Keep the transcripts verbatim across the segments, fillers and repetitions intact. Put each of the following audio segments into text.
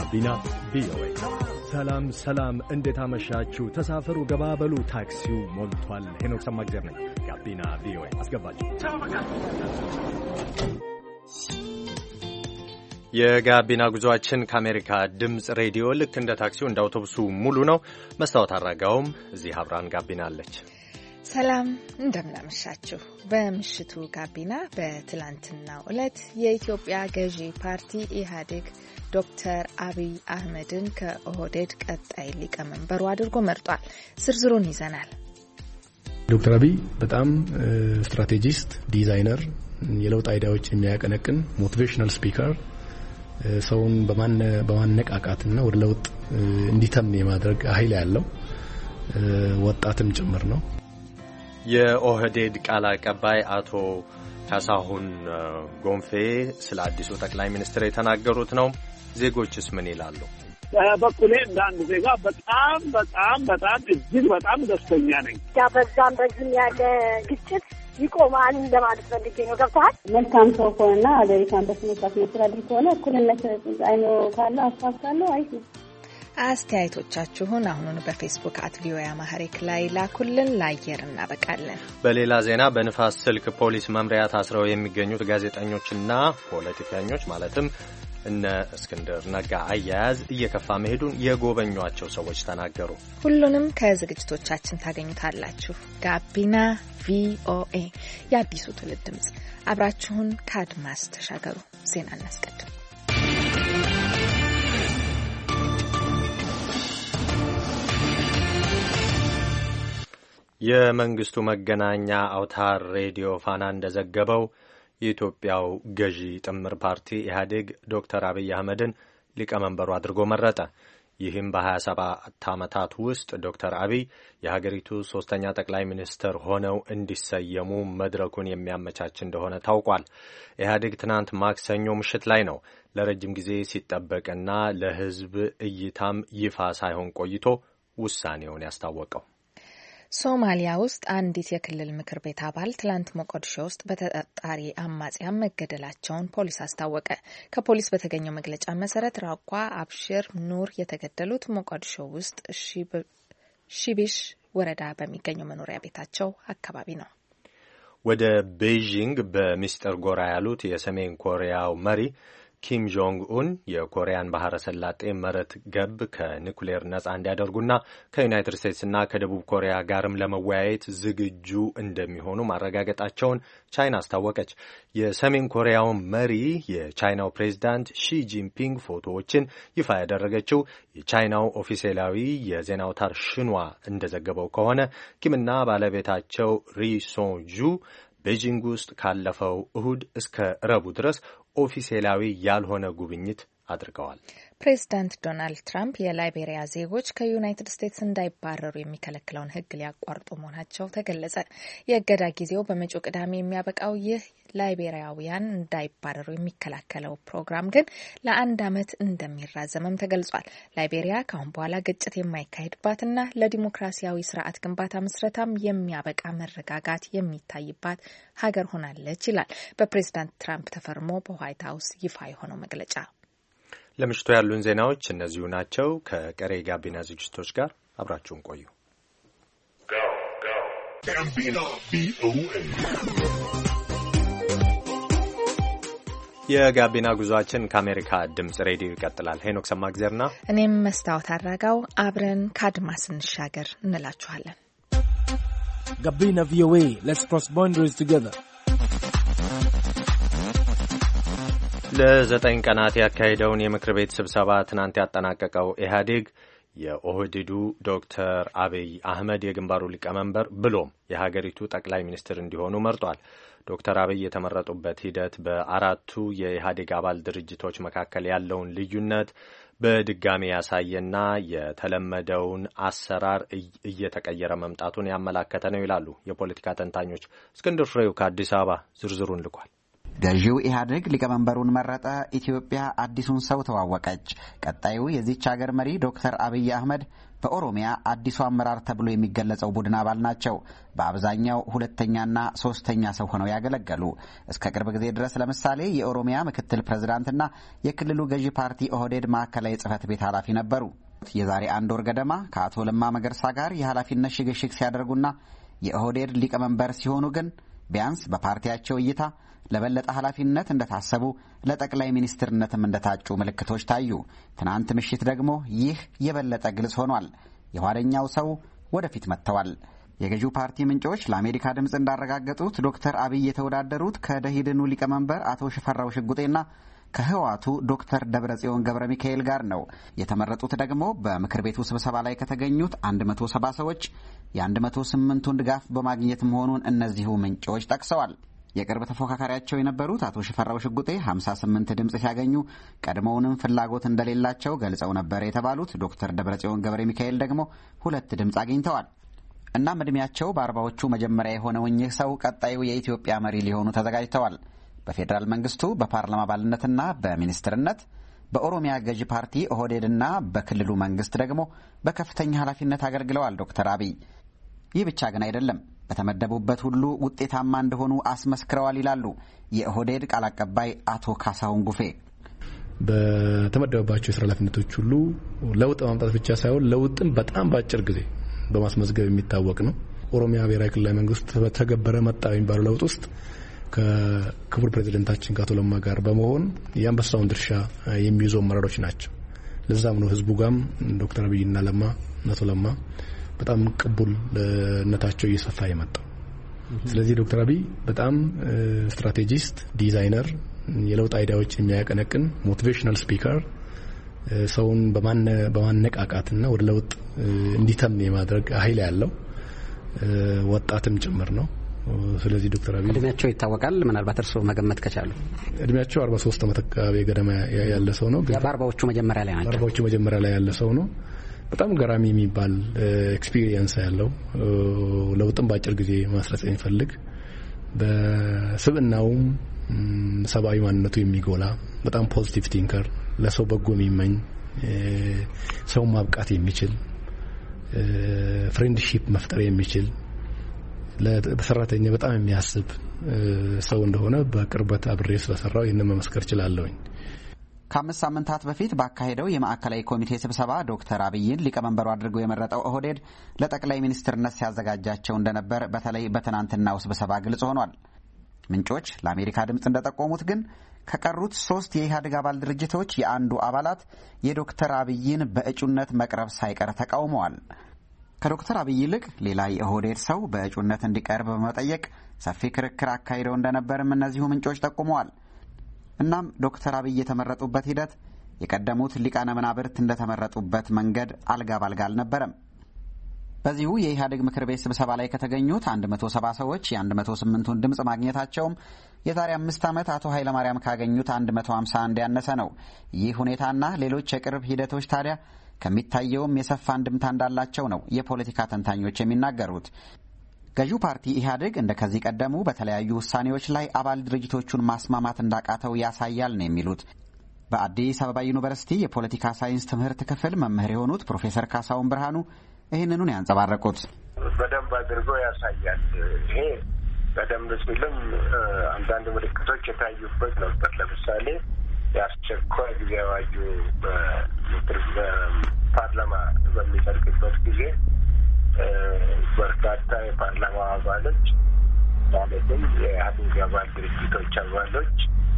ጋቢና ቪኦኤ። ሰላም ሰላም፣ እንዴት አመሻችሁ? ተሳፈሩ፣ ገባበሉ፣ ታክሲው ሞልቷል። ሄኖክ ሰማግዘር ነኝ። ጋቢና ቪኦኤ አስገባችሁ። የጋቢና ጉዟችን ከአሜሪካ ድምፅ ሬዲዮ ልክ እንደ ታክሲው እንደ አውቶቡሱ ሙሉ ነው። መስታወት አራጋውም እዚህ አብራን ጋቢና አለች። ሰላም እንደምናመሻችሁ። በምሽቱ ጋቢና በትላንትናው ዕለት የኢትዮጵያ ገዢ ፓርቲ ኢህአዴግ ዶክተር አብይ አህመድን ከኦህዴድ ቀጣይ ሊቀመንበሩ አድርጎ መርጧል። ዝርዝሩን ይዘናል። ዶክተር አብይ በጣም ስትራቴጂስት፣ ዲዛይነር፣ የለውጥ አይዲያዎች የሚያቀነቅን ሞቲቬሽናል ስፒከር፣ ሰውን በማነቃቃትና ወደ ለውጥ እንዲተም የማድረግ ኃይል ያለው ወጣትም ጭምር ነው። የኦህዴድ ቃል አቀባይ አቶ ካሳሁን ጎንፌ ስለ አዲሱ ጠቅላይ ሚኒስትር የተናገሩት ነው። ዜጎችስ ምን ይላሉ? በኩሌ እንዳንድ ዜጋ በጣም በጣም በጣም እጅግ በጣም ደስተኛ ነኝ። ያ በዛም በዚህም ያለ ግጭት ይቆማል እንደማለት ፈልጌ ነው። ገብቶሃል? መልካም ሰው ከሆነና አገሪቷን በስነስርዓት መስራት ከሆነ እኩልነት አይኖ ካለ ሀሳብ ካለው አይ አስተያየቶቻችሁን አሁኑን በፌስቡክ አት ቪኦኤ አማርኛ ላይ ላኩልን። ለአየር እናበቃለን። በሌላ ዜና በንፋስ ስልክ ፖሊስ መምሪያ ታስረው የሚገኙት ጋዜጠኞችና ፖለቲከኞች ማለትም እነ እስክንድር ነጋ አያያዝ እየከፋ መሄዱን የጎበኟቸው ሰዎች ተናገሩ። ሁሉንም ከዝግጅቶቻችን ታገኙታላችሁ። ጋቢና ቪኦኤ የአዲሱ ትውልድ ድምፅ፣ አብራችሁን ከአድማስ ተሻገሩ። ዜና እናስቀድም። የመንግስቱ መገናኛ አውታር ሬዲዮ ፋና እንደዘገበው የኢትዮጵያው ገዢ ጥምር ፓርቲ ኢህአዴግ ዶክተር አብይ አህመድን ሊቀመንበሩ አድርጎ መረጠ። ይህም በሀያ ሰባት ዓመታት ውስጥ ዶክተር አብይ የሀገሪቱ ሶስተኛ ጠቅላይ ሚኒስትር ሆነው እንዲሰየሙ መድረኩን የሚያመቻች እንደሆነ ታውቋል። ኢህአዴግ ትናንት ማክሰኞ ምሽት ላይ ነው ለረጅም ጊዜ ሲጠበቅና ለሕዝብ እይታም ይፋ ሳይሆን ቆይቶ ውሳኔውን ያስታወቀው። ሶማሊያ ውስጥ አንዲት የክልል ምክር ቤት አባል ትላንት ሞቃዲሾ ውስጥ በተጠርጣሪ አማጽያን መገደላቸውን ፖሊስ አስታወቀ። ከፖሊስ በተገኘው መግለጫ መሰረት ራቋ አብሽር ኑር የተገደሉት ሞቃዲሾ ውስጥ ሺቢሽ ወረዳ በሚገኘው መኖሪያ ቤታቸው አካባቢ ነው። ወደ ቤይጂንግ በሚስጥር ጎራ ያሉት የሰሜን ኮሪያው መሪ ኪም ጆንግ ኡን የኮሪያን ባህረ ሰላጤ መሬት ገብ ከኒኩሌር ነጻ እንዲያደርጉና ከዩናይትድ ስቴትስና ከደቡብ ኮሪያ ጋርም ለመወያየት ዝግጁ እንደሚሆኑ ማረጋገጣቸውን ቻይና አስታወቀች። የሰሜን ኮሪያው መሪ የቻይናው ፕሬዝዳንት ሺ ጂንፒንግ ፎቶዎችን ይፋ ያደረገችው የቻይናው ኦፊሴላዊ የዜና አውታር ሽንዋ እንደዘገበው ከሆነ ኪምና ባለቤታቸው ሪ ሶንጁ ቤጂንግ ውስጥ ካለፈው እሁድ እስከ ረቡዕ ድረስ ኦፊሴላዊ ያልሆነ ጉብኝት አድርገዋል። ፕሬዚዳንት ዶናልድ ትራምፕ የላይቤሪያ ዜጎች ከዩናይትድ ስቴትስ እንዳይባረሩ የሚከለክለውን ሕግ ሊያቋርጡ መሆናቸው ተገለጸ። የእገዳ ጊዜው በመጪው ቅዳሜ የሚያበቃው ይህ ላይቤሪያውያን እንዳይባረሩ የሚከላከለው ፕሮግራም ግን ለአንድ ዓመት እንደሚራዘምም ተገልጿል። ላይቤሪያ ከአሁን በኋላ ግጭት የማይካሄድባትና ለዲሞክራሲያዊ ስርዓት ግንባታ ምስረታም የሚያበቃ መረጋጋት የሚታይባት ሀገር ሆናለች ይላል በፕሬዚዳንት ትራምፕ ተፈርሞ በዋይት ሀውስ ይፋ የሆነው መግለጫ። ለምሽቱ ያሉን ዜናዎች እነዚሁ ናቸው። ከቀሬ ጋቢና ዝግጅቶች ጋር አብራችሁን ቆዩ። የጋቢና ጉዟችን ከአሜሪካ ድምፅ ሬዲዮ ይቀጥላል። ሄኖክ ሰማግዘርና እኔም መስታወት አራጋው አብረን ከአድማስ እንሻገር እንላችኋለን። ጋቢና ቪኦኤ ሌትስ ክሮስ ባውንደሪስ ቱጌዘር። ለዘጠኝ ቀናት ያካሄደውን የምክር ቤት ስብሰባ ትናንት ያጠናቀቀው ኢህአዴግ የኦህዴዱ ዶክተር አብይ አህመድ የግንባሩ ሊቀመንበር ብሎም የሀገሪቱ ጠቅላይ ሚኒስትር እንዲሆኑ መርጧል። ዶክተር አብይ የተመረጡበት ሂደት በአራቱ የኢህአዴግ አባል ድርጅቶች መካከል ያለውን ልዩነት በድጋሚ ያሳየና የተለመደውን አሰራር እየተቀየረ መምጣቱን ያመላከተ ነው ይላሉ የፖለቲካ ተንታኞች። እስክንድር ፍሬው ከአዲስ አበባ ዝርዝሩን ልኳል። ገዢው ኢህአዴግ ሊቀመንበሩን መረጠ። ኢትዮጵያ አዲሱን ሰው ተዋወቀች። ቀጣዩ የዚች ሀገር መሪ ዶክተር አብይ አህመድ በኦሮሚያ አዲሱ አመራር ተብሎ የሚገለጸው ቡድን አባል ናቸው። በአብዛኛው ሁለተኛና ሶስተኛ ሰው ሆነው ያገለገሉ እስከ ቅርብ ጊዜ ድረስ ለምሳሌ የኦሮሚያ ምክትል ፕሬዝዳንትና የክልሉ ገዢ ፓርቲ ኦህዴድ ማዕከላዊ ጽህፈት ቤት ኃላፊ ነበሩ። የዛሬ አንድ ወር ገደማ ከአቶ ለማ መገርሳ ጋር የኃላፊነት ሽግሽግ ሲያደርጉና የኦህዴድ ሊቀመንበር ሲሆኑ ግን ቢያንስ በፓርቲያቸው እይታ ለበለጠ ኃላፊነት እንደታሰቡ ለጠቅላይ ሚኒስትርነትም እንደታጩ ምልክቶች ታዩ። ትናንት ምሽት ደግሞ ይህ የበለጠ ግልጽ ሆኗል። የኋለኛው ሰው ወደፊት መጥተዋል። የገዢው ፓርቲ ምንጮች ለአሜሪካ ድምፅ እንዳረጋገጡት ዶክተር አብይ የተወዳደሩት ከደኢህዴኑ ሊቀመንበር አቶ ሽፈራው ሽጉጤና ከህወሓቱ ዶክተር ደብረጽዮን ገብረ ሚካኤል ጋር ነው። የተመረጡት ደግሞ በምክር ቤቱ ስብሰባ ላይ ከተገኙት አንድ መቶ ሰባ ሰዎች የአንድ መቶ ስምንቱን ድጋፍ በማግኘት መሆኑን እነዚሁ ምንጮች ጠቅሰዋል። የቅርብ ተፎካካሪያቸው የነበሩት አቶ ሽፈራው ሽጉጤ ሀምሳ ስምንት ድምፅ ሲያገኙ ቀድሞውንም ፍላጎት እንደሌላቸው ገልጸው ነበር የተባሉት ዶክተር ደብረጽዮን ገብረ ሚካኤል ደግሞ ሁለት ድምፅ አግኝተዋል። እናም ዕድሜያቸው በአርባዎቹ መጀመሪያ የሆነው እኚህ ሰው ቀጣዩ የኢትዮጵያ መሪ ሊሆኑ ተዘጋጅተዋል። በፌዴራል መንግስቱ በፓርላማ አባልነትና በሚኒስትርነት፣ በኦሮሚያ ገዢ ፓርቲ ኦህዴድና በክልሉ መንግስት ደግሞ በከፍተኛ ኃላፊነት አገልግለዋል ዶክተር አብይ። ይህ ብቻ ግን አይደለም። በተመደቡበት ሁሉ ውጤታማ እንደሆኑ አስመስክረዋል ይላሉ የኦህዴድ ቃል አቀባይ አቶ ካሳሁን ጉፌ። በተመደበባቸው የስራ ኃላፊነቶች ሁሉ ለውጥ ማምጣት ብቻ ሳይሆን ለውጥን በጣም በአጭር ጊዜ በማስመዝገብ የሚታወቅ ነው። ኦሮሚያ ብሔራዊ ክልላዊ መንግስት በተገበረ መጣ የሚባለው ለውጥ ውስጥ ከክቡር ፕሬዝዳንታችን ከአቶ ለማ ጋር በመሆን የአንበሳውን ድርሻ የሚይዙ አመራሮች ናቸው። ለዛም ነው ህዝቡ ጋም ዶክተር አብይና ለማ አቶ ለማ በጣም ቅቡልነታቸው እየሰፋ የመጣው። ስለዚህ ዶክተር አብይ በጣም ስትራቴጂስት፣ ዲዛይነር፣ የለውጥ አይዲያዎች የሚያቀነቅን ሞቲቬሽናል ስፒከር፣ ሰውን በማነ በማነቃቃትና ወደ ለውጥ እንዲተም የማድረግ ኃይል ያለው ወጣትም ጭምር ነው። ስለዚህ ዶክተር አብይ እድሜያቸው ይታወቃል። ምናልባት እርስዎ መገመት ከቻሉ እድሜያቸው አርባ ሶስት ዓመት አካባቢ ገደማ ያለ ሰው ነው። በአርባዎቹ መጀመሪያ ላይ ናቸው። በአርባዎቹ መጀመሪያ ላይ ያለ ሰው ነው። በጣም ገራሚ የሚባል ኤክስፒሪየንስ ያለው ለውጥም በአጭር ጊዜ ማስረጽ የሚፈልግ በስብዕናውም ሰብአዊ ማንነቱ የሚጎላ በጣም ፖዚቲቭ ቲንከር፣ ለሰው በጎ የሚመኝ ሰው ማብቃት የሚችል ፍሬንድሺፕ መፍጠር የሚችል ለሰራተኛ በጣም የሚያስብ ሰው እንደሆነ በቅርበት አብሬ ስለሰራው ይህንን መመስከር እችላለሁኝ። ከአምስት ሳምንታት በፊት ባካሄደው የማዕከላዊ ኮሚቴ ስብሰባ ዶክተር አብይን ሊቀመንበሩ አድርጎ የመረጠው ኦህዴድ ለጠቅላይ ሚኒስትርነት ሲያዘጋጃቸው እንደነበር በተለይ በትናንትናው ስብሰባ ግልጽ ሆኗል። ምንጮች ለአሜሪካ ድምፅ እንደጠቆሙት ግን ከቀሩት ሶስት የኢህአዴግ አባል ድርጅቶች የአንዱ አባላት የዶክተር አብይን በእጩነት መቅረብ ሳይቀር ተቃውመዋል። ከዶክተር አብይ ይልቅ ሌላ የኦህዴድ ሰው በእጩነት እንዲቀርብ በመጠየቅ ሰፊ ክርክር አካሂደው እንደነበርም እነዚሁ ምንጮች ጠቁመዋል። እናም ዶክተር አብይ የተመረጡበት ሂደት የቀደሙት ሊቃነ መናብርት እንደተመረጡበት መንገድ አልጋ ባልጋ አልነበረም። በዚሁ የኢህአዴግ ምክር ቤት ስብሰባ ላይ ከተገኙት አንድ መቶ ሰባ ሰዎች የአንድ መቶ ስምንቱን ድምፅ ማግኘታቸውም የዛሬ አምስት ዓመት አቶ ኃይለማርያም ካገኙት አንድ መቶ ሃምሳ አንድ ያነሰ ነው። ይህ ሁኔታና ሌሎች የቅርብ ሂደቶች ታዲያ ከሚታየውም የሰፋ እንድምታ እንዳላቸው ነው የፖለቲካ ተንታኞች የሚናገሩት። ገዢው ፓርቲ ኢህአዴግ እንደ ከዚህ ቀደሙ በተለያዩ ውሳኔዎች ላይ አባል ድርጅቶቹን ማስማማት እንዳቃተው ያሳያል ነው የሚሉት በአዲስ አበባ ዩኒቨርሲቲ የፖለቲካ ሳይንስ ትምህርት ክፍል መምህር የሆኑት ፕሮፌሰር ካሳሁን ብርሃኑ ይህንኑን ያንጸባረቁት። በደንብ አድርጎ ያሳያል። ይሄ በደንብ ሲልም አንዳንድ ምልክቶች የታዩበት ነበር። ለምሳሌ የአስቸኳይ ጊዜ አዋጁ በፓርላማ በሚጸድቅበት ጊዜ በርካታ የፓርላማ አባሎች ማለትም የኢህአዴግ አባል ድርጅቶች አባሎች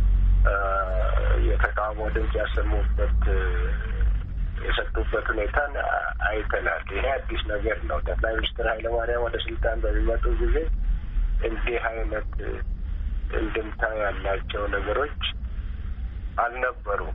የተቃውሞ ድምፅ ያሰሙበት የሰጡበት ሁኔታን አይተናል። ይሄ አዲስ ነገር ነው። ጠቅላይ ሚኒስትር ኃይለማርያም ወደ ስልጣን በሚመጡ ጊዜ እንዲህ አይነት እንድምታ ያላቸው ነገሮች አልነበሩም።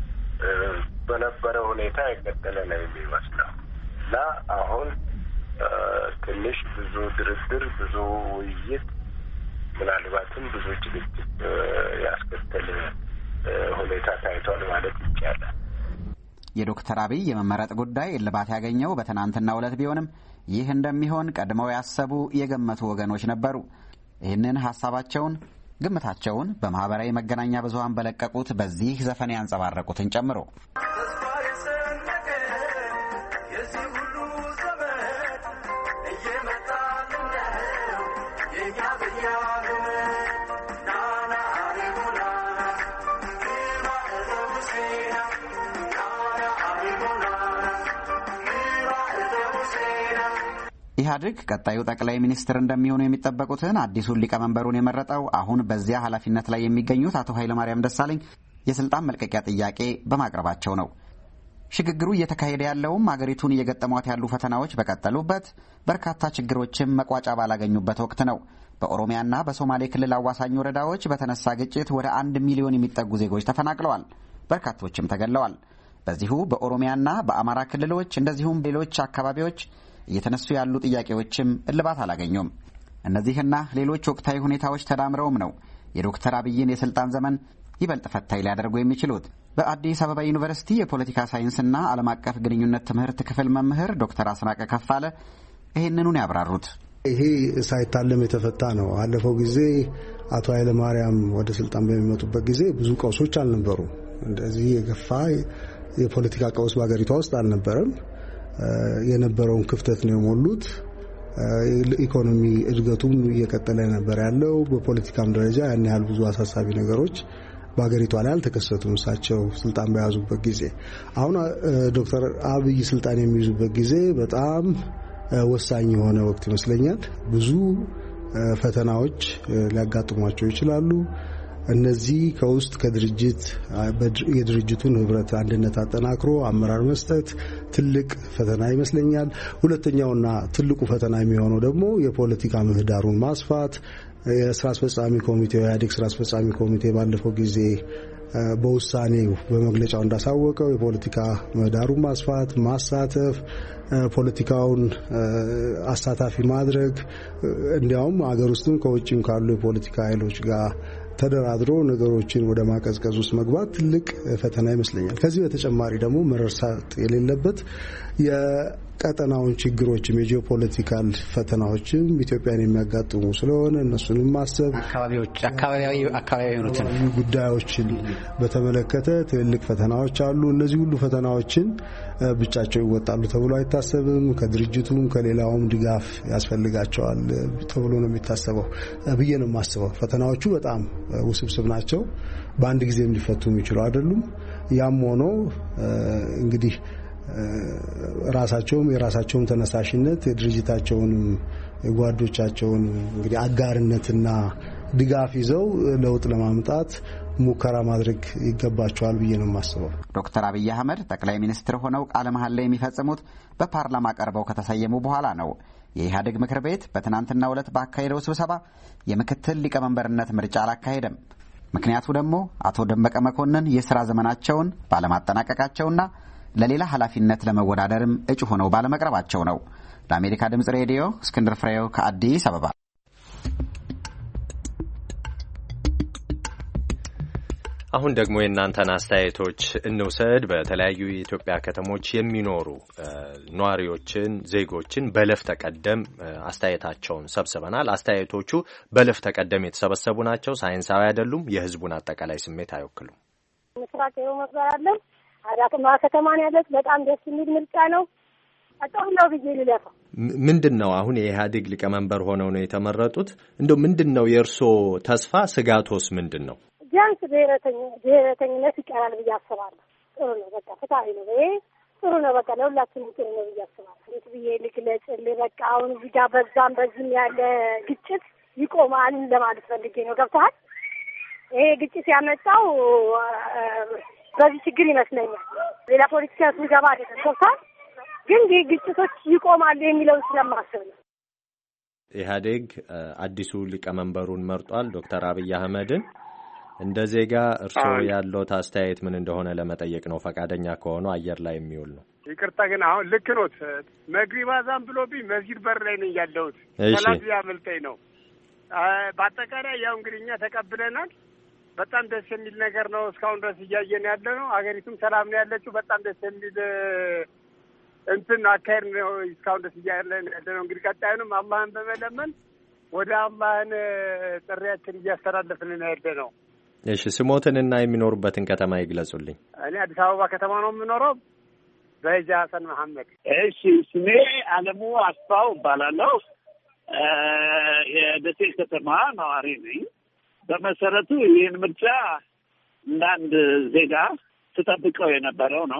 በነበረው ሁኔታ የቀጠለ ነው የሚመስለው እና አሁን ትንሽ ብዙ ድርድር፣ ብዙ ውይይት፣ ምናልባትም ብዙ ጭቅጭቅ ያስከተለ ሁኔታ ታይቷል ማለት ይቻላል። የዶክተር አብይ የመመረጥ ጉዳይ እልባት ያገኘው በትናንትናው ዕለት ቢሆንም ይህ እንደሚሆን ቀድመው ያሰቡ የገመቱ ወገኖች ነበሩ። ይህንን ሀሳባቸውን ግምታቸውን በማህበራዊ መገናኛ ብዙሃን በለቀቁት በዚህ ዘፈን ያንጸባረቁትን ጨምሮ ኢህአዴግ ቀጣዩ ጠቅላይ ሚኒስትር እንደሚሆኑ የሚጠበቁትን አዲሱን ሊቀመንበሩን የመረጠው አሁን በዚያ ኃላፊነት ላይ የሚገኙት አቶ ኃይለማርያም ደሳለኝ የስልጣን መልቀቂያ ጥያቄ በማቅረባቸው ነው። ሽግግሩ እየተካሄደ ያለውም አገሪቱን እየገጠሟት ያሉ ፈተናዎች በቀጠሉበት፣ በርካታ ችግሮችም መቋጫ ባላገኙበት ወቅት ነው። በኦሮሚያና በሶማሌ ክልል አዋሳኝ ወረዳዎች በተነሳ ግጭት ወደ አንድ ሚሊዮን የሚጠጉ ዜጎች ተፈናቅለዋል፣ በርካቶችም ተገድለዋል። በዚሁ በኦሮሚያና በአማራ ክልሎች እንደዚሁም ሌሎች አካባቢዎች እየተነሱ ያሉ ጥያቄዎችም እልባት አላገኙም። እነዚህና ሌሎች ወቅታዊ ሁኔታዎች ተዳምረውም ነው የዶክተር አብይን የስልጣን ዘመን ይበልጥ ፈታኝ ሊያደርጉ የሚችሉት። በአዲስ አበባ ዩኒቨርሲቲ የፖለቲካ ሳይንስና ዓለም አቀፍ ግንኙነት ትምህርት ክፍል መምህር ዶክተር አስናቀ ከፋለ ይህንኑን ያብራሩት። ይሄ ሳይታለም የተፈታ ነው። አለፈው ጊዜ አቶ ኃይለማርያም ወደ ስልጣን በሚመጡበት ጊዜ ብዙ ቀውሶች አልነበሩም። እንደዚህ የገፋ የፖለቲካ ቀውስ በአገሪቷ ውስጥ አልነበረም። የነበረውን ክፍተት ነው የሞሉት። ኢኮኖሚ እድገቱም እየቀጠለ ነበር ያለው። በፖለቲካም ደረጃ ያን ያህል ብዙ አሳሳቢ ነገሮች በአገሪቷ ላይ አልተከሰቱም እሳቸው ስልጣን በያዙበት ጊዜ። አሁን ዶክተር አብይ ስልጣን የሚይዙበት ጊዜ በጣም ወሳኝ የሆነ ወቅት ይመስለኛል። ብዙ ፈተናዎች ሊያጋጥሟቸው ይችላሉ። እነዚህ ከውስጥ ከድርጅት የድርጅቱን ህብረት አንድነት አጠናክሮ አመራር መስጠት ትልቅ ፈተና ይመስለኛል። ሁለተኛውና ትልቁ ፈተና የሚሆነው ደግሞ የፖለቲካ ምህዳሩን ማስፋት። የስራ አስፈጻሚ ኮሚቴው የኢህአዴግ ስራ አስፈጻሚ ኮሚቴ ባለፈው ጊዜ በውሳኔው በመግለጫው እንዳሳወቀው የፖለቲካ ምህዳሩን ማስፋት፣ ማሳተፍ፣ ፖለቲካውን አሳታፊ ማድረግ እንዲያውም አገር ውስጥም ከውጭም ካሉ የፖለቲካ ኃይሎች ጋር ተደራድሮ ነገሮችን ወደ ማቀዝቀዝ ውስጥ መግባት ትልቅ ፈተና ይመስለኛል። ከዚህ በተጨማሪ ደግሞ መረሳት የሌለበት የቀጠናውን ችግሮችም የጂኦፖለቲካል ፈተናዎችም ኢትዮጵያን የሚያጋጥሙ ስለሆነ እነሱንም ማሰብ አካባቢዎች አካባቢያዊ አካባቢያዊነትን ጉዳዮችን በተመለከተ ትልልቅ ፈተናዎች አሉ። እነዚህ ሁሉ ፈተናዎችን ብቻቸው ይወጣሉ ተብሎ አይታሰብም። ከድርጅቱም ከሌላውም ድጋፍ ያስፈልጋቸዋል ተብሎ ነው የሚታሰበው ብዬ ነው የማስበው። ፈተናዎቹ በጣም ውስብስብ ናቸው። በአንድ ጊዜም ሊፈቱ የሚችሉ አይደሉም። ያም ሆኖ እንግዲህ ራሳቸውም የራሳቸውን ተነሳሽነት የድርጅታቸውን የጓዶቻቸውን እንግዲህ አጋርነትና ድጋፍ ይዘው ለውጥ ለማምጣት ሙከራ ማድረግ ይገባቸዋል ብዬ ነው የማስበው። ዶክተር አብይ አህመድ ጠቅላይ ሚኒስትር ሆነው ቃለ መሐላ የሚፈጽሙት በፓርላማ ቀርበው ከተሰየሙ በኋላ ነው። የኢህአዴግ ምክር ቤት በትናንትናው ዕለት ባካሄደው ስብሰባ የምክትል ሊቀመንበርነት ምርጫ አላካሄደም። ምክንያቱ ደግሞ አቶ ደመቀ መኮንን የሥራ ዘመናቸውን ባለማጠናቀቃቸውና ለሌላ ኃላፊነት ለመወዳደርም እጩ ሆነው ባለመቅረባቸው ነው። ለአሜሪካ ድምጽ ሬዲዮ እስክንድር ፍሬው ከአዲስ አበባ። አሁን ደግሞ የእናንተን አስተያየቶች እንውሰድ። በተለያዩ የኢትዮጵያ ከተሞች የሚኖሩ ነዋሪዎችን፣ ዜጎችን በለፍ ተቀደም አስተያየታቸውን ሰብስበናል። አስተያየቶቹ በለፍ ተቀደም የተሰበሰቡ ናቸው፣ ሳይንሳዊ አይደሉም፣ የሕዝቡን አጠቃላይ ስሜት አይወክሉም። ምስራቅ ነው መባላለን አዳማ ከተማን ያለት በጣም ደስ የሚል ምርጫ ነው። አጣው ነው ብዬ ልለፋ ምንድን ነው አሁን የኢህአዴግ ሊቀመንበር ሆነው ነው የተመረጡት። እንደው ምንድን ነው የእርሶ ተስፋ ስጋቶስ ምንድን ነው? ቢያንስ ብሔረተኛ ብሔረተኝነት ይቀራል ብዬ አስባለሁ። ጥሩ ነው፣ በቃ ፍትሃዊ ነው። ይሄ ጥሩ ነው፣ በቃ ለሁላችንም ጥሩ ነው ብዬ አስባለሁ። እንዴት ብዬ ልግለጽልህ? በቃ አሁን እዚህ ጋር በዛም በዚህም ያለ ግጭት ይቆማል ለማለት ፈልጌ ነው። ገብቶሃል? ይሄ ግጭት ያመጣው በዚህ ችግር ይመስለኛል። ሌላ ፖለቲካ ስንገባ አይደለም። ገብቶሃል? ግን ይህ ግጭቶች ይቆማሉ የሚለውን ስለማስብ ነው። ኢህአዴግ አዲሱ ሊቀመንበሩን መርጧል፣ ዶክተር አብይ አህመድን። እንደ ዜጋ እርስዎ ያለዎት አስተያየት ምን እንደሆነ ለመጠየቅ ነው። ፈቃደኛ ከሆኑ አየር ላይ የሚውል ነው። ይቅርታ ግን አሁን ልክ ኖት። መግሪባ ዛም ብሎብኝ መስጊድ በር ላይ ነኝ ያለሁት። ሰላት ያመልጠኝ ነው። በአጠቃላይ ያው እንግዲህ እኛ ተቀብለናል። በጣም ደስ የሚል ነገር ነው። እስካሁን ድረስ እያየን ያለ ነው። አገሪቱም ሰላም ነው ያለችው። በጣም ደስ የሚል እንትን አካሄድ ነው እስካሁን ድረስ እያየን ያለ ነው። እንግዲህ ቀጣዩንም አላህን በመለመን ወደ አላህን ጥሪያችን እያስተላለፍን ነው ያለ ነው። እሺ፣ ስሞትንና የሚኖሩበትን ከተማ ይግለጹልኝ። እኔ አዲስ አበባ ከተማ ነው የምኖረው። በጃ ሀሰን መሐመድ። እሺ፣ ስሜ አለሙ አስፋው እባላለሁ። የደሴ ከተማ ነዋሪ ነኝ። በመሰረቱ ይህን ምርጫ እንደ አንድ ዜጋ ተጠብቀው የነበረው ነው።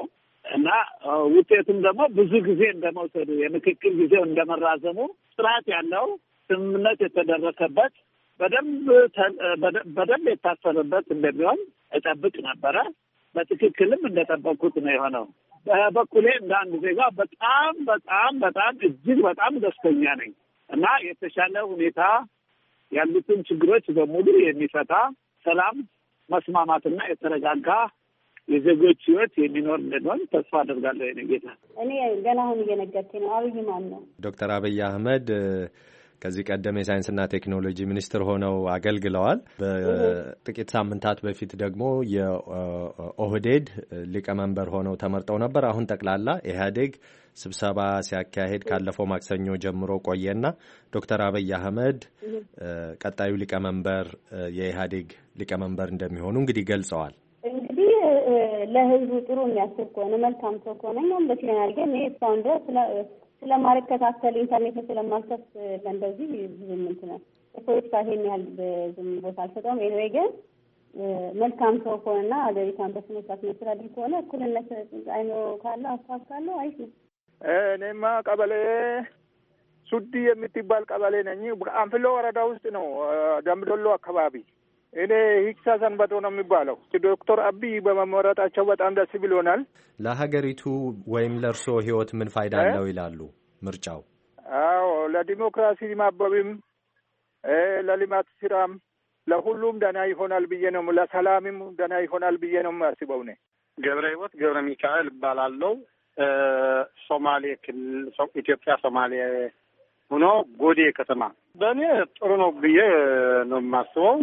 እና ውጤቱም ደግሞ ብዙ ጊዜ እንደመውሰዱ የምክክር ጊዜው እንደመራዘሙ ጥራት ያለው ስምምነት የተደረሰበት በደንብ በደንብ የታሰበበት እንደሚሆን እጠብቅ ነበረ። በትክክልም እንደጠበቅኩት ነው የሆነው። በበኩሌ እንደ አንድ ዜጋ በጣም በጣም በጣም እጅግ በጣም ደስተኛ ነኝ እና የተሻለ ሁኔታ ያሉትን ችግሮች በሙሉ የሚፈታ ሰላም፣ መስማማትና የተረጋጋ የዜጎች ህይወት የሚኖር እንደሆነ ተስፋ አደርጋለሁ። የኔ ጌታ እኔ ገና አሁን እየነገርኩኝ ነው። አብይ ማን ነው? ዶክተር አብይ አህመድ ከዚህ ቀደም የሳይንስና ቴክኖሎጂ ሚኒስትር ሆነው አገልግለዋል። በጥቂት ሳምንታት በፊት ደግሞ የኦህዴድ ሊቀመንበር ሆነው ተመርጠው ነበር። አሁን ጠቅላላ ኢህአዴግ ስብሰባ ሲያካሄድ ካለፈው ማክሰኞ ጀምሮ ቆየና ዶክተር አብይ አህመድ ቀጣዩ ሊቀመንበር የኢህአዴግ ሊቀመንበር እንደሚሆኑ እንግዲህ ገልጸዋል። እንግዲህ ለህዝቡ ጥሩ የሚያስብ ከሆነ መልካም ሰው ከሆነ እኛም ደስ ይለናል። ግን ይሄ እስካሁን ድረስ ስለማልከታተል ኢንተርኔት ስለማልከፍ እንደዚህ ብዙም እንትን ነው ፖለቲካ ይሄን ያህል ዝም ቦታ አልሰጠውም። ኤኒዌይ ግን መልካም ሰው ከሆነና አገሪቷን በስነ ስርዓት መስተዳድር ከሆነ እኩልነት አይኖ ካለ ሀሳብ ካለ አይሽ እኔማ ቀበሌ ሱዲ የምትባል ቀበሌ ነኝ። አንፍሎ ወረዳ ውስጥ ነው፣ ደምቢዶሎ አካባቢ። እኔ ሂክሳ ሰንበቶ ነው የሚባለው። ዶክተር አብይ በመመረጣቸው በጣም ደስ ብሎናል። ለሀገሪቱ ወይም ለእርሶ ህይወት ምን ፋይዳ አለው ይላሉ ምርጫው? አዎ ለዲሞክራሲ ማበብም ለልማት ስራም ለሁሉም ደህና ይሆናል ብዬ ነው፣ ለሰላምም ደህና ይሆናል ብዬ ነው የማስበው። እኔ ገብረ ህይወት ገብረ ሚካኤል እባላለሁ። ሶማሌ ክልል ኢትዮጵያ ሶማሌ ሆኖ ጎዴ ከተማ። በእኔ ጥሩ ነው ብዬ ነው የማስበው።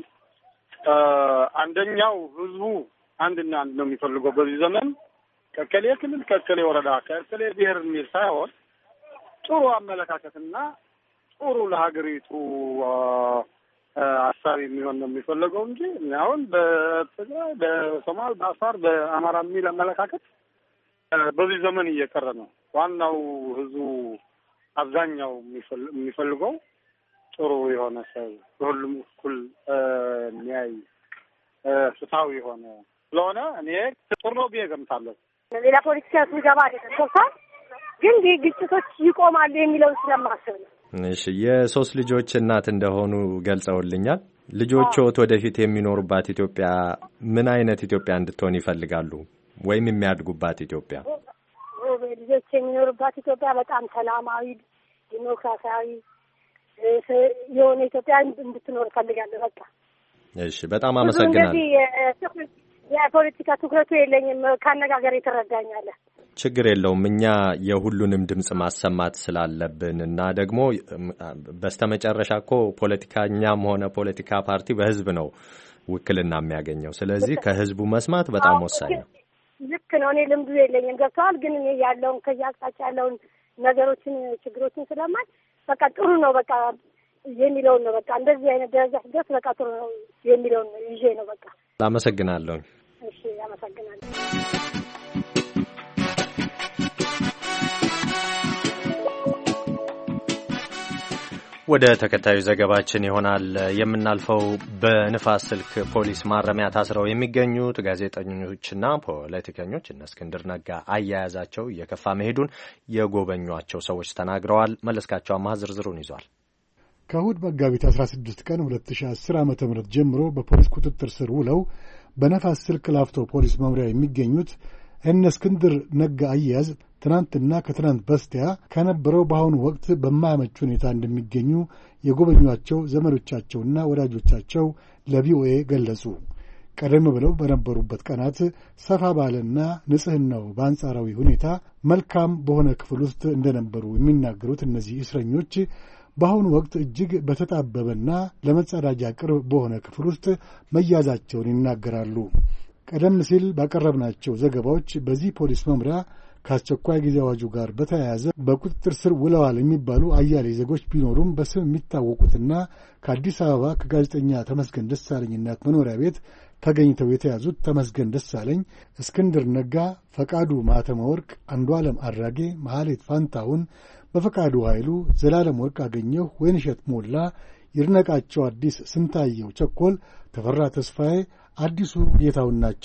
አንደኛው ህዝቡ አንድና አንድ ነው የሚፈልገው በዚህ ዘመን ከከሌ ክልል ከከሌ ወረዳ ከከሌ ብሔር የሚል ሳይሆን ጥሩ አመለካከትና ጥሩ ለሀገሪቱ ሀሳብ የሚሆን ነው የሚፈልገው እንጂ አሁን በትግራይ በሶማል በአፋር በአማራ የሚል አመለካከት በዚህ ዘመን እየቀረ ነው። ዋናው ህዝቡ አብዛኛው የሚፈልገው ጥሩ የሆነ ሰው ሁሉም እኩል የሚያይ ፍትሃዊ የሆነ ስለሆነ እኔ ጥሩ ነው ብዬ ገምታለሁ። ሌላ ፖለቲካ ሲገባ አይደለም ሶፋ ግን ግጭቶች ይቆማሉ የሚለውን ስለማስብ ነው። እሺ የሶስት ልጆች እናት እንደሆኑ ገልጸውልኛል። ልጆችዎት ወደፊት የሚኖሩባት ኢትዮጵያ ምን አይነት ኢትዮጵያ እንድትሆን ይፈልጋሉ? ወይም የሚያድጉባት ኢትዮጵያ? ልጆች የሚኖሩባት ኢትዮጵያ በጣም ሰላማዊ፣ ዲሞክራሲያዊ የሆነ ኢትዮጵያ እንድትኖር እፈልጋለሁ። በቃ እሺ፣ በጣም አመሰግናለሁ። የፖለቲካ ትኩረቱ የለኝም። ካነጋገር የተረዳኛለህ። ችግር የለውም። እኛ የሁሉንም ድምጽ ማሰማት ስላለብን እና ደግሞ በስተመጨረሻ እኮ ፖለቲካኛም ሆነ ፖለቲካ ፓርቲ በህዝብ ነው ውክልና የሚያገኘው። ስለዚህ ከህዝቡ መስማት በጣም ወሳኝ ነው። ልክ ነው። እኔ ልምዱ የለኝም ገብተዋል። ግን እኔ ያለውን ከያቅጣጫ ያለውን ነገሮችን ችግሮችን ስለማል በቃ ጥሩ ነው በቃ የሚለውን ነው በቃ እንደዚህ አይነት ደረጃ ድረስ በቃ ጥሩ ነው የሚለውን ነው ይዤ ነው በቃ። አመሰግናለሁ። እሺ አመሰግናለሁ። ወደ ተከታዩ ዘገባችን ይሆናል የምናልፈው። በንፋስ ስልክ ፖሊስ ማረሚያ ታስረው የሚገኙት ጋዜጠኞችና ፖለቲከኞች እነ እስክንድር ነጋ አያያዛቸው እየከፋ መሄዱን የጎበኟቸው ሰዎች ተናግረዋል። መለስካቸው አማህ ዝርዝሩን ይዟል። ከእሁድ መጋቢት አስራ ስድስት ቀን ሁለት ሺህ አስር ዓመተ ምህረት ጀምሮ በፖሊስ ቁጥጥር ስር ውለው በነፋስ ስልክ ላፍቶ ፖሊስ መምሪያ የሚገኙት እነ እስክንድር ነጋ አያያዝ ትናንትና ከትናንት በስቲያ ከነበረው በአሁኑ ወቅት በማያመች ሁኔታ እንደሚገኙ የጎበኟቸው ዘመዶቻቸውና ወዳጆቻቸው ለቪኦኤ ገለጹ። ቀደም ብለው በነበሩበት ቀናት ሰፋ ባለና ንጽሕናው በአንጻራዊ ሁኔታ መልካም በሆነ ክፍል ውስጥ እንደነበሩ የሚናገሩት እነዚህ እስረኞች በአሁኑ ወቅት እጅግ በተጣበበና ለመጸዳጃ ቅርብ በሆነ ክፍል ውስጥ መያዛቸውን ይናገራሉ። ቀደም ሲል ባቀረብናቸው ዘገባዎች በዚህ ፖሊስ መምሪያ ከአስቸኳይ ጊዜ አዋጁ ጋር በተያያዘ በቁጥጥር ስር ውለዋል የሚባሉ አያሌ ዜጎች ቢኖሩም በስም የሚታወቁትና ከአዲስ አበባ ከጋዜጠኛ ተመስገን ደሳለኝ እናት መኖሪያ ቤት ተገኝተው የተያዙት ተመስገን ደሳለኝ፣ እስክንድር ነጋ፣ ፈቃዱ ማተመ ወርቅ፣ አንዱዓለም አራጌ፣ መሐሌት ፋንታሁን፣ በፈቃዱ ኃይሉ፣ ዘላለም ወርቅ አገኘሁ፣ ወይንሸት ሞላ፣ ይድነቃቸው አዲስ፣ ስንታየው ቸኮል፣ ተፈራ ተስፋዬ፣ አዲሱ ጌታውን ናቸው።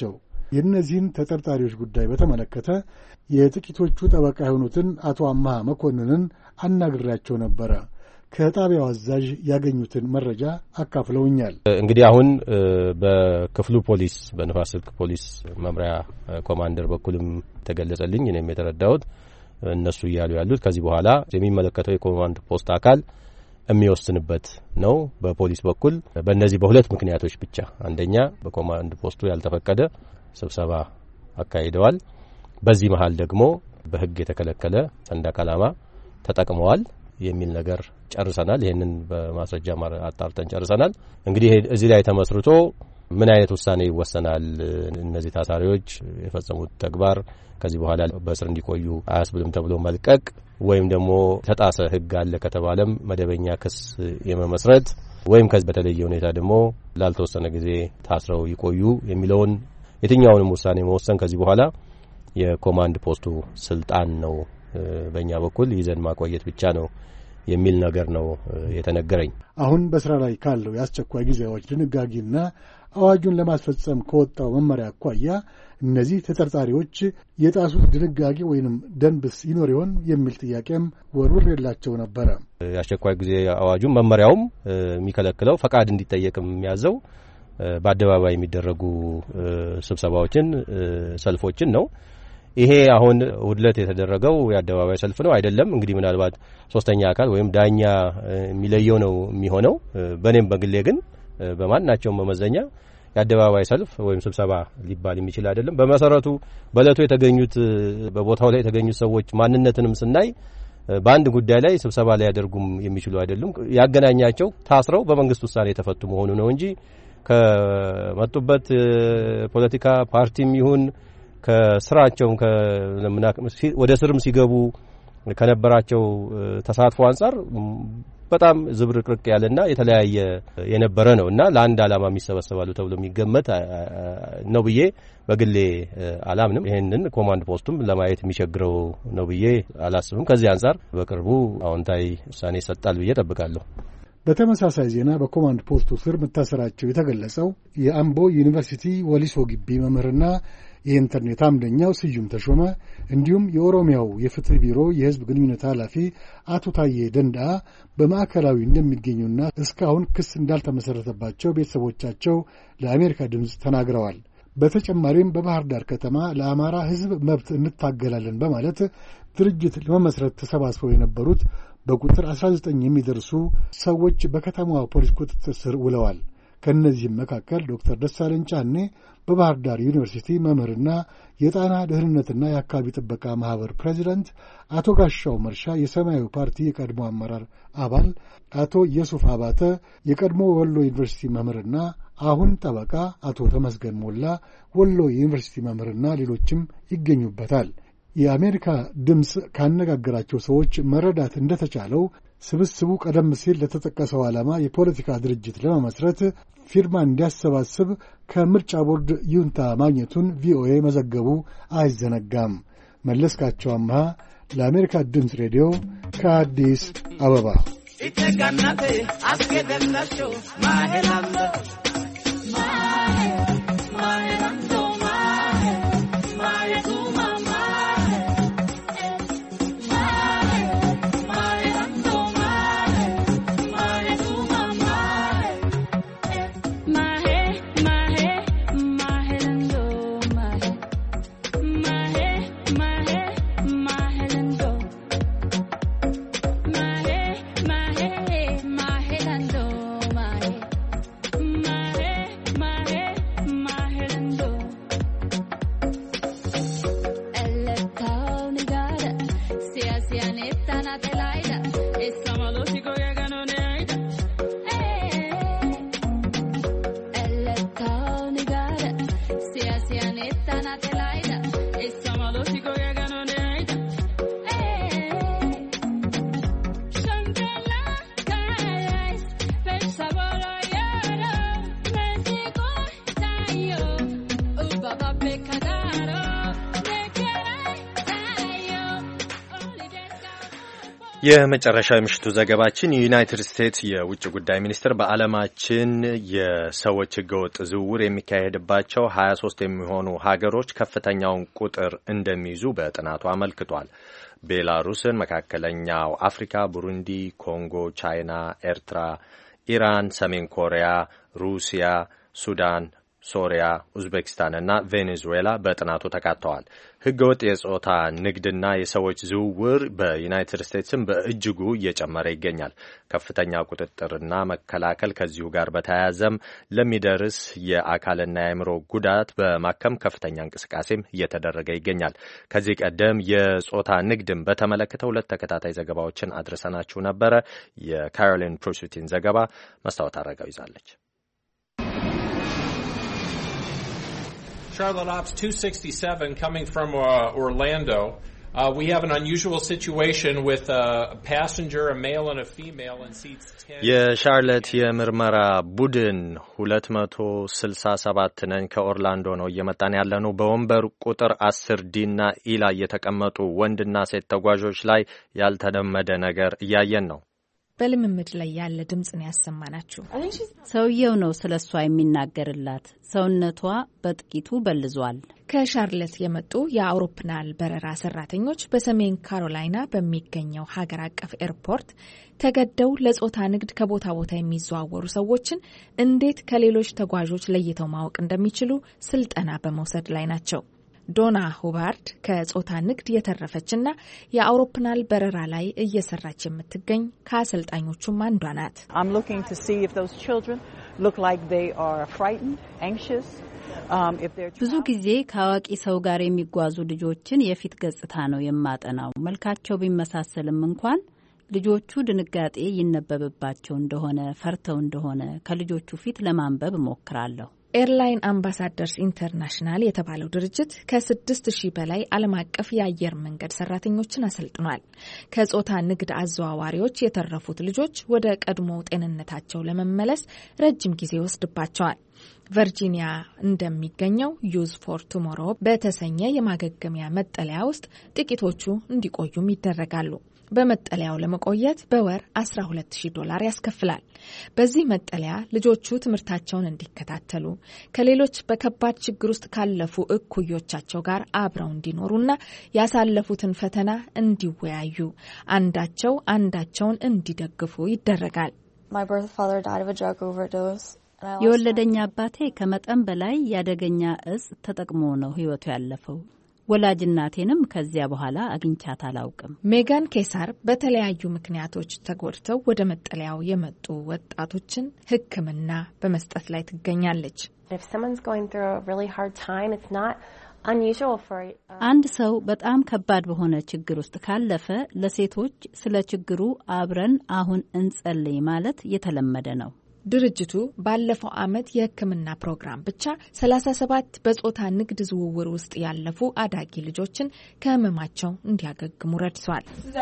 የእነዚህን ተጠርጣሪዎች ጉዳይ በተመለከተ የጥቂቶቹ ጠበቃ የሆኑትን አቶ አምሃ መኮንንን አናግሬያቸው ነበረ። ከጣቢያው አዛዥ ያገኙትን መረጃ አካፍለውኛል። እንግዲህ አሁን በክፍሉ ፖሊስ በንፋስ ስልክ ፖሊስ መምሪያ ኮማንደር በኩልም ተገለጸልኝ። እኔም የተረዳሁት እነሱ እያሉ ያሉት ከዚህ በኋላ የሚመለከተው የኮማንድ ፖስት አካል የሚወስንበት ነው። በፖሊስ በኩል በእነዚህ በሁለት ምክንያቶች ብቻ፣ አንደኛ በኮማንድ ፖስቱ ያልተፈቀደ ስብሰባ አካሂደዋል፣ በዚህ መሃል ደግሞ በሕግ የተከለከለ ሰንደቅ ዓላማ ተጠቅመዋል የሚል ነገር ጨርሰናል። ይሄንን በማስረጃ አጣርተን ጨርሰናል። እንግዲህ እዚህ ላይ ተመስርቶ ምን አይነት ውሳኔ ይወሰናል? እነዚህ ታሳሪዎች የፈጸሙት ተግባር ከዚህ በኋላ በእስር እንዲቆዩ አያስብልም ተብሎ መልቀቅ ወይም ደግሞ ተጣሰ ሕግ አለ ከተባለም መደበኛ ክስ የመመስረት ወይም ከዚህ በተለየ ሁኔታ ደግሞ ላልተወሰነ ጊዜ ታስረው ይቆዩ የሚለውን የትኛውንም ውሳኔ መወሰን ከዚህ በኋላ የኮማንድ ፖስቱ ስልጣን ነው። በእኛ በኩል ይዘን ማቆየት ብቻ ነው የሚል ነገር ነው የተነገረኝ። አሁን በስራ ላይ ካለው የአስቸኳይ ጊዜ አዋጅ ድንጋጌና አዋጁን ለማስፈጸም ከወጣው መመሪያ አኳያ እነዚህ ተጠርጣሪዎች የጣሱት ድንጋጌ ወይንም ደንብስ ይኖር ይሆን የሚል ጥያቄም ወርውሬላቸው ነበረ። የአስቸኳይ ጊዜ አዋጁም መመሪያውም የሚከለክለው ፈቃድ እንዲጠየቅም የሚያዘው በአደባባይ የሚደረጉ ስብሰባዎችን፣ ሰልፎችን ነው። ይሄ አሁን ውድለት የተደረገው የአደባባይ ሰልፍ ነው አይደለም። እንግዲህ ምናልባት ሶስተኛ አካል ወይም ዳኛ የሚለየው ነው የሚሆነው። በእኔም በግሌ ግን በማናቸውም መመዘኛ የአደባባይ ሰልፍ ወይም ስብሰባ ሊባል የሚችል አይደለም። በመሰረቱ በእለቱ የተገኙት በቦታው ላይ የተገኙት ሰዎች ማንነትንም ስናይ በአንድ ጉዳይ ላይ ስብሰባ ላይ ያደርጉም የሚችሉ አይደሉም። ያገናኛቸው ታስረው በመንግስት ውሳኔ የተፈቱ መሆኑ ነው እንጂ ከመጡበት ፖለቲካ ፓርቲም ይሁን ከስራቸው ወደ ስርም ሲገቡ ከነበራቸው ተሳትፎ አንጻር በጣም ዝብርቅርቅ ያለና የተለያየ የነበረ ነው እና ለአንድ ዓላማ የሚሰበሰባሉ ተብሎ የሚገመት ነው ብዬ በግሌ አላምንም። ይሄንን ኮማንድ ፖስቱም ለማየት የሚቸግረው ነው ብዬ አላስብም። ከዚህ አንጻር በቅርቡ አዎንታዊ ውሳኔ ይሰጣል ብዬ ጠብቃለሁ። በተመሳሳይ ዜና በኮማንድ ፖስቱ ስር መታሰራቸው የተገለጸው የአምቦ ዩኒቨርሲቲ ወሊሶ ግቢ መምህርና የኢንተርኔት አምደኛው ስዩም ተሾመ እንዲሁም የኦሮሚያው የፍትህ ቢሮ የህዝብ ግንኙነት ኃላፊ አቶ ታዬ ደንደአ በማዕከላዊ እንደሚገኙና እስካሁን ክስ እንዳልተመሰረተባቸው ቤተሰቦቻቸው ለአሜሪካ ድምፅ ተናግረዋል። በተጨማሪም በባህር ዳር ከተማ ለአማራ ህዝብ መብት እንታገላለን በማለት ድርጅት ለመመስረት ተሰባስበው የነበሩት በቁጥር አስራ ዘጠኝ የሚደርሱ ሰዎች በከተማዋ ፖሊስ ቁጥጥር ስር ውለዋል። ከእነዚህም መካከል ዶክተር ደሳለኝ ጫኔ በባህር ዳር ዩኒቨርሲቲ መምህርና የጣና ደህንነትና የአካባቢ ጥበቃ ማህበር ፕሬዚዳንት፣ አቶ ጋሻው መርሻ የሰማያዊ ፓርቲ የቀድሞ አመራር አባል፣ አቶ ኢየሱፍ አባተ የቀድሞ ወሎ ዩኒቨርሲቲ መምህርና አሁን ጠበቃ፣ አቶ ተመስገን ሞላ ወሎ ዩኒቨርሲቲ መምህርና ሌሎችም ይገኙበታል። የአሜሪካ ድምፅ ካነጋገራቸው ሰዎች መረዳት እንደተቻለው ስብስቡ ቀደም ሲል ለተጠቀሰው ዓላማ የፖለቲካ ድርጅት ለመመስረት ፊርማ እንዲያሰባስብ ከምርጫ ቦርድ ይሁንታ ማግኘቱን ቪኦኤ መዘገቡ አይዘነጋም። መለስካቸው አምሃ ለአሜሪካ ድምፅ ሬዲዮ ከአዲስ አበባ የመጨረሻው የምሽቱ ዘገባችን የዩናይትድ ስቴትስ የውጭ ጉዳይ ሚኒስትር በዓለማችን የሰዎች ህገወጥ ዝውውር የሚካሄድባቸው ሀያ ሶስት የሚሆኑ ሀገሮች ከፍተኛውን ቁጥር እንደሚይዙ በጥናቱ አመልክቷል። ቤላሩስን፣ መካከለኛው አፍሪካ፣ ቡሩንዲ፣ ኮንጎ፣ ቻይና፣ ኤርትራ፣ ኢራን፣ ሰሜን ኮሪያ፣ ሩሲያ፣ ሱዳን፣ ሶሪያ፣ ኡዝቤኪስታን እና ቬኔዙዌላ በጥናቱ ተካተዋል። ህገወጥ የጾታ ንግድና የሰዎች ዝውውር በዩናይትድ ስቴትስም በእጅጉ እየጨመረ ይገኛል። ከፍተኛ ቁጥጥርና መከላከል ከዚሁ ጋር በተያያዘም ለሚደርስ የአካልና የአእምሮ ጉዳት በማከም ከፍተኛ እንቅስቃሴም እየተደረገ ይገኛል። ከዚህ ቀደም የጾታ ንግድን በተመለከተ ሁለት ተከታታይ ዘገባዎችን አድርሰናችሁ ነበረ። የካሮሊን ፕሮሱቲን ዘገባ መስታወት አረጋው ይዛለች። Charlotte Ops two sixty-seven coming from uh, Orlando. Uh, we have an unusual situation with a passenger, a male and a female in seats ten. የሻርለት የምርመራ ቡድን ሁለት መቶ ስልሳ ሰባት ነን ከኦርላንዶ ነው እየመጣን ያለነው። በወንበር ቁጥር አስር ዲ እና ኢ ላይ የተቀመጡ ወንድና ሴት ተጓዦች ላይ ያልተለመደ ነገር እያየን ነው። በልምምድ ላይ ያለ ድምጽ ነው ያሰማናችሁ። ሰውየው ነው ስለሷ የሚናገርላት። ሰውነቷ በጥቂቱ በልዟል። ከሻርለት የመጡ የአውሮፕላን በረራ ሰራተኞች በሰሜን ካሮላይና በሚገኘው ሀገር አቀፍ ኤርፖርት ተገደው ለጾታ ንግድ ከቦታ ቦታ የሚዘዋወሩ ሰዎችን እንዴት ከሌሎች ተጓዦች ለይተው ማወቅ እንደሚችሉ ስልጠና በመውሰድ ላይ ናቸው። ዶና ሁባርድ ከጾታ ንግድ የተረፈችና የአውሮፕላን በረራ ላይ እየሰራች የምትገኝ ከአሰልጣኞቹም አንዷ ናት። I'm looking to see if those children look like they are frightened, anxious. Um if they're ብዙ ጊዜ ከአዋቂ ሰው ጋር የሚጓዙ ልጆችን የፊት ገጽታ ነው የማጠናው። መልካቸው ቢመሳሰልም እንኳን ልጆቹ ድንጋጤ ይነበብባቸው እንደሆነ ፈርተው እንደሆነ ከልጆቹ ፊት ለማንበብ እሞክራለሁ። ኤርላይን አምባሳደርስ ኢንተርናሽናል የተባለው ድርጅት ከስድስት ሺህ በላይ ዓለም አቀፍ የአየር መንገድ ሰራተኞችን አሰልጥኗል። ከጾታ ንግድ አዘዋዋሪዎች የተረፉት ልጆች ወደ ቀድሞ ጤንነታቸው ለመመለስ ረጅም ጊዜ ይወስድባቸዋል። ቨርጂኒያ እንደሚገኘው ዩዝ ፎር ቱሞሮ በተሰኘ የማገገሚያ መጠለያ ውስጥ ጥቂቶቹ እንዲቆዩም ይደረጋሉ። በመጠለያው ለመቆየት በወር አስራ ሁለት ሺህ ዶላር ያስከፍላል። በዚህ መጠለያ ልጆቹ ትምህርታቸውን እንዲከታተሉ ከሌሎች በከባድ ችግር ውስጥ ካለፉ እኩዮቻቸው ጋር አብረው እንዲኖሩና ያሳለፉትን ፈተና እንዲወያዩ፣ አንዳቸው አንዳቸውን እንዲደግፉ ይደረጋል። የወለደኛ አባቴ ከመጠን በላይ ያደገኛ እጽ ተጠቅሞ ነው ህይወቱ ያለፈው። ወላጅ እናቴንም ከዚያ በኋላ አግኝቻት አላውቅም። ሜጋን ኬሳር በተለያዩ ምክንያቶች ተጎድተው ወደ መጠለያው የመጡ ወጣቶችን ሕክምና በመስጠት ላይ ትገኛለች። አንድ ሰው በጣም ከባድ በሆነ ችግር ውስጥ ካለፈ ለሴቶች ስለ ችግሩ አብረን አሁን እንጸልይ ማለት የተለመደ ነው። ድርጅቱ ባለፈው ዓመት የሕክምና ፕሮግራም ብቻ ሰላሳ ሰባት በጾታ ንግድ ዝውውር ውስጥ ያለፉ አዳጊ ልጆችን ከህመማቸው እንዲያገግሙ ረድቷል።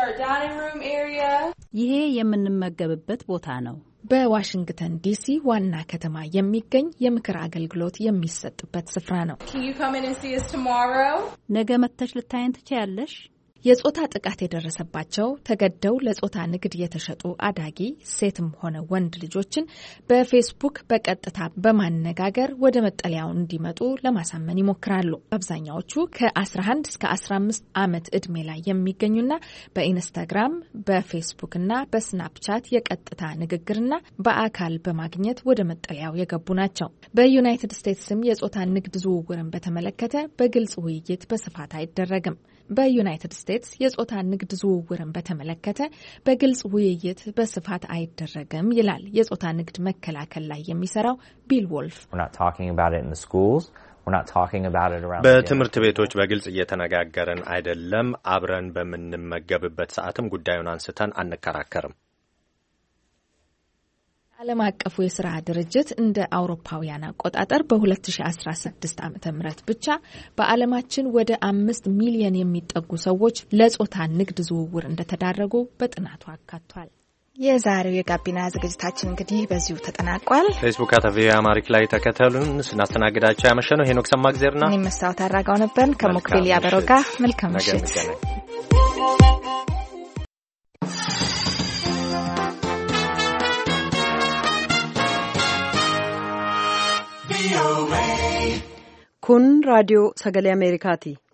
ይሄ የምንመገብበት ቦታ ነው። በዋሽንግተን ዲሲ ዋና ከተማ የሚገኝ የምክር አገልግሎት የሚሰጥበት ስፍራ ነው። ነገ መተሽ ልታይን ትችያለሽ? የጾታ ጥቃት የደረሰባቸው ተገደው ለጾታ ንግድ የተሸጡ አዳጊ ሴትም ሆነ ወንድ ልጆችን በፌስቡክ በቀጥታ በማነጋገር ወደ መጠለያው እንዲመጡ ለማሳመን ይሞክራሉ። አብዛኛዎቹ ከ11 እስከ አስራ አምስት ዓመት ዕድሜ ላይ የሚገኙና በኢንስታግራም፣ በፌስቡክና በስናፕቻት የቀጥታ ንግግርና በአካል በማግኘት ወደ መጠለያው የገቡ ናቸው። በዩናይትድ ስቴትስም የጾታ ንግድ ዝውውርን በተመለከተ በግልጽ ውይይት በስፋት አይደረግም። በዩናይትድ ስቴትስ የጾታ ንግድ ዝውውርን በተመለከተ በግልጽ ውይይት በስፋት አይደረግም ይላል የጾታ ንግድ መከላከል ላይ የሚሰራው ቢል ወልፍ። በትምህርት ቤቶች በግልጽ እየተነጋገርን አይደለም። አብረን በምንመገብበት ሰዓትም ጉዳዩን አንስተን አንከራከርም። ዓለም አቀፉ የሥራ ድርጅት እንደ አውሮፓውያን አቆጣጠር በ2016 ዓመተ ምህረት ብቻ በዓለማችን ወደ አምስት ሚሊዮን የሚጠጉ ሰዎች ለጾታ ንግድ ዝውውር እንደተዳረጉ በጥናቱ አካቷል። የዛሬው የጋቢና ዝግጅታችን እንግዲህ በዚሁ ተጠናቋል። ፌስቡክ አተቪ አማሪክ ላይ ተከተሉን። ስናስተናግዳቸው ያመሸነው ሄኖክ ሰማግዜርና እኔ መስታወት አራጋው ነበርን ከሞክቢል ያበረጋ። መልካም ምሽት። Kun raadiyoo sagalee Ameerikaati.